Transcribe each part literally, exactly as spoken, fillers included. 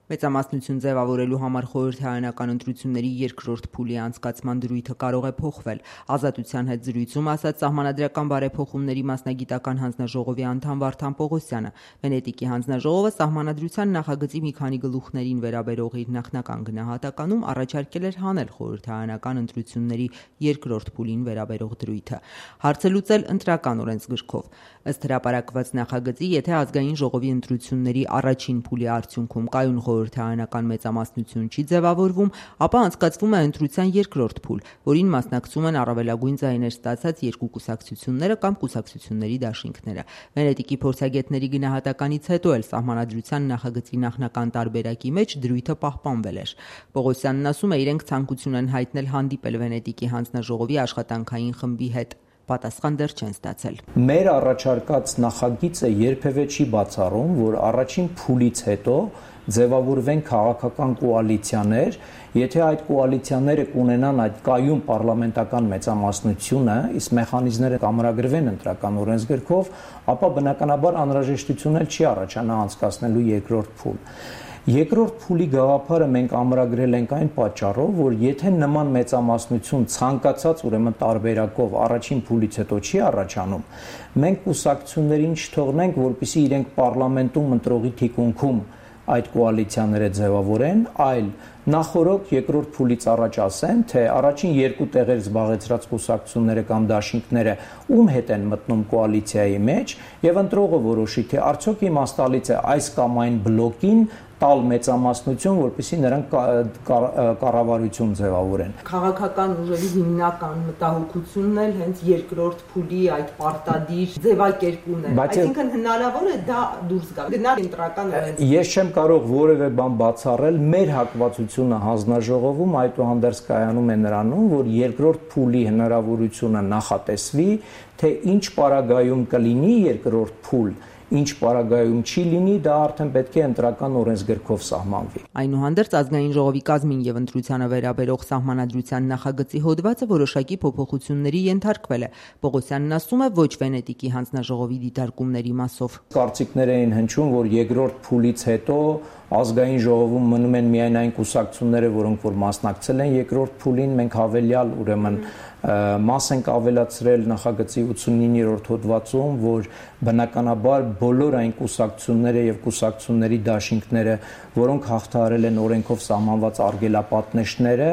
Մեծամասնություն ձևավորելու համար խորհրդարանական ընտրությունների երկրորդ փուլի անցկացման դրույթը կարող է փոխվել։ Ազատության հետ զրույցում ասաց Սահմանադրական բարեփոխումների մասնագիտական հանձնաժողովի անդամ Վարդան Պողոսյանը։ Վենետիկի հանձնաժողովը Սահմանադրության նախագծի մի քանի գլուխներին վերաբերող իր նախնական գնահատականում առաջարկել էր հանել խորհրդարանական ընտրությունների երկրորդ փուլին վերաբերող դրույթը։ Հարցը լուծել ընտրական օրենսգրքով։ Ըստ հրապարակված նախագծի, եթե ազգային ժողովի ընտրությունների առաջին փուլի արդյունքում կայուն խորհրդարանական մեծամասնություն չի ձևավորվում, ապա անցկացվում է ընտրության երկրորդ փուլ, որին մասնակցում են առավելագույն ձայներ ստացած երկու կուսակցությունները կամ կուսակցությունների դաշինքները։ Վենետիկի փորձագետների գնահատականից հետո էլ Սահմանադրության նախագծի նախնական տարբերակի մեջ դրույթը պահպանվել էր։ Պողոսյանն ասում է, իրենք ցանկություն են հայտնել հանդիպել Վենետիկի հանձնաժողովի աշխատանքային խմբի հետ։ Պատասխան դեռ չեն ստացել։ Մեր առաջարկած նախագիծը երբևէ չի բացառում, որ առաջին փուլից հետո ձևավորվեն քաղաքական կոալիցիաներ, եթե այդ կոալիցիաները կունենան այդ կայուն պարլամենտական մեծամասնությունը, իսկ մեխանիզմները կամրագրվեն ընտրական օրենսգրքով, ապա բնականաբար անհրաժեշտություն էլ չի առաջանա անցկացնելու երկրորդ փուլ։ Երկրորդ փուլի գաղափարը մենք ամրագրել ենք այն պատճառով, որ եթե նման մեծամասնություն ցանկացած ուրեմն տարբերակով առաջին փուլից հետո չի առաջանում, մենք կուսակցություններին չթողնենք, որպեսզի իրենք պարլամենտում ընտրողի թիկունքում այդ կոալիցիաները ձևավորեն, այլ նախորդ երկրորդ փուլից առաջ ասեն, թե առաջին երկու տեղեր զբաղեցրած կուսակցությունները կամ դաշինքները ում հետ են մտնում կոալիցիայի մեջ, եւ ընտրողը որոշի, թե արդյոք իմաստալից է այս կամ այն բլոկին տալ մեծամասնություն, որպեսզի նրանք կառավարություն ձևավորեն։ Քաղաքական ուժերի հիմնական մտահոգությունն էլ հենց երկրորդ փուլի այդ պարտադիր ձևակերպումն է։ Այսինքն հնարավոր է դա դուրս գա։ Գնալ ընտրական օրենսգրք։ Ես չեմ կարող որևէ բան բացառել, մեր հակվածությունը հանձնաժողովում այդուհանդերձ կայանում է նրանում, որ երկրորդ փուլի հնարավորությունը նախատեսվի, թե ինչ պարագայում կլինի երկրորդ փուլ, ինչ պարագայում չի լինի, դա արդեն պետք է ընտրական օրենսգրքով սահմանվի։ Այնուհանդերձ ազգային ժողովի կազմին եւ ընտրությանը վերաբերող Սահմանադրության նախագծի հոդվածը որոշակի փոփոխությունների ենթարկվել է։ Պողոսյանն ասում է, ոչ Վենետիկի հանձնաժողովի դիտարկումների մասով։ Կարծիքներ էին հնչում, որ երկրորդ փուլից հետո ազգային ժողովում մնում են միայն այն կուսակցությունները, որոնք որ մասնակցել են երկրորդ փուլին, մենք հավելյալ ուրեմն մաս ենք ավելացրել նախագծի ութսունիններորդ հոդվածում, որ բնականաբար բոլոր այն կուսակցությունները եւ կուսակցությունների դաշինքները, որոնք հաղթահարել են օրենքով սահմանված արգելապատնեշները,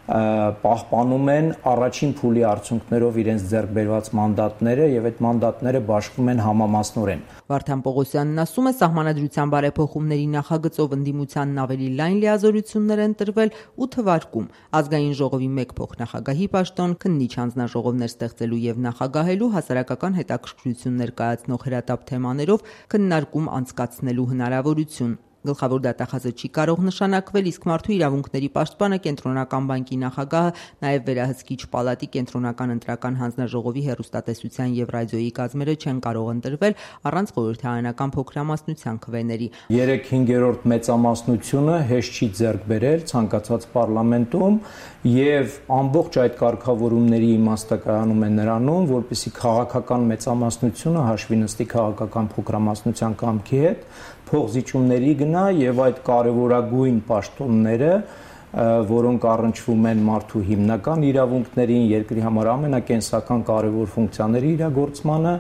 պահպանում են առաջին փուլի արդյունքներով իրենց ձեռք բերված մանդատները եւ այդ մանդատները բաշխվում են համամասնորեն։ Վարդան Պողոսյանն ասում է, Սահմանադրության բարեփոխումների նախագծով ընդդիմությանն ավելի լայն լիազորություններ են տրվել ու թվարկում ազգային ժողովի մեկ փոխնախագահի պաշտոն, քննիչ հանձնաժողովներ ստեղծելու եւ նախագահելու հասարակական հետաքրքրություն ներկայացնող հրատապ թեմաներով քննարկում անցկացնելու հնարավորություն։ Գլխավոր դատախազը չի կարող նշանակվել, իսկ Մարդու իրավունքների պաշտպանը, Կենտրոնական բանկի նախագահը, նաև Վերահսկիչ պալատի Կենտրոնական ընտրական հանձնաժողովի հեռուստատեսության եւ ռադիոյի կազմերը չեն կարող ընտրվել առանց խորհրդարանական փոքրամասնության քվեների։ երեք հինգերորդ մեծամասնությունը հեշտ չի ձեռք բերել ցանկացած պարլամենտում եւ ամբողջ այդ կարգավորումների իմաստը կայանում է նրանում, որպեսզի քաղաքական մեծամասնությունը հաշվի նստի քաղաքական փոքրամասնության կամքի հետ, փողզիջումների գնա եւ այդ կարևորագույն պաշտոնները, որոնք առնչվում են մարդու հիմնական իրավունքներին, երկրի համար ամենակենսական կարևոր ֆունկցիաների իրագործմանը,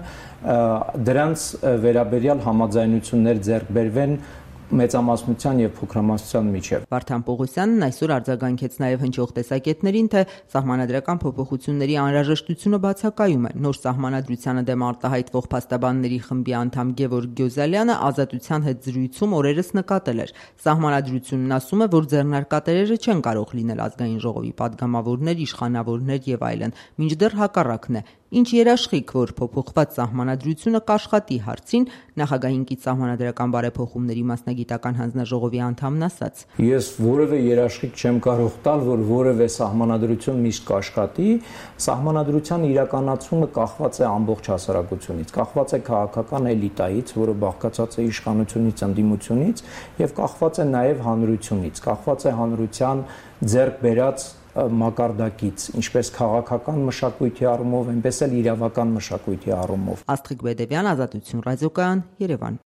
դրանց վերաբերյալ համաձայնություններ ձեռք բերվեն մեծամասնության եւ փոքրամասնության միջև։ Վարդան Պողոսյանն այսօր արձագանքեց նաև հնչող տեսակետներին, թե սահմանադրական փոփոխությունների անհրաժեշտությունը բացակայում է։ Նոր սահմանադրությանը դեմ արտահայտվող փաստաբանների խմբի անդամ Գևորգ Գյոզալյանը Ազատության հետ զրույցում օրերս նկատել էր։ Սահմանադրությունն ասում է, որ ձեռնարկատերերը չեն կարող լինել ազգային ժողովի падգամավորներ, իշխանավորներ եւ այլն, մինչդեռ հակառակն է։ Ինչ երաշխիք, որ փոփոխված սահմանադրությունը կաշխատի հարցին, նախագահին կից սահմանադրական բարեփոխումների մասնագիտական հանձնաժողովի անդամն ասաց. Ես որևէ երաշխիք չեմ կարող տալ, որ որևէ սահմանադրություն միշտ կաշխատի, սահմանադրության իրականացումը կախված է ամբողջ հասարակությունից, կախված է քաղաքական էլիտայից, որը բաղկացած է իշխանությունից, ընդդիմությունից, եւ կախված է նաեւ հանրությունից, կախված է հանրության ձեռք բերած մակարդակից, ինչպես քաղաքական մշակույթի առումով, այնպես էլ իրավական մշակույթի առումով։ Աստղիկ Բեդևյան, Ազատություն ռադիոկայան, Երևան։